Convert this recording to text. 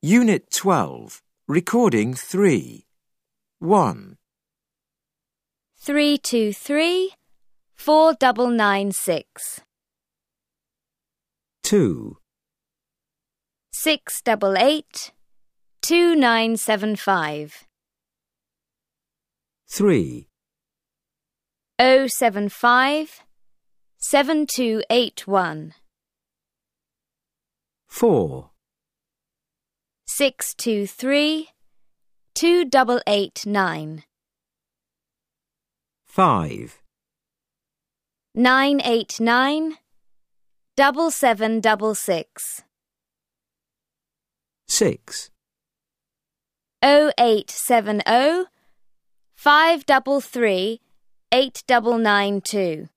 Unit 12, Recording 3. 1, 323 4996 2, 688 2975 3, 075 7281 4, 623 2889 5, 989 7766 6, 0870 533 8992